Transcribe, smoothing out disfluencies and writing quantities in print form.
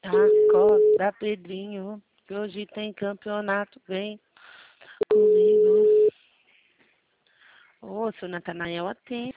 Acorda, Pedrinho, que hoje tem campeonato, vem comigo. Ô, seu Natanael, atende.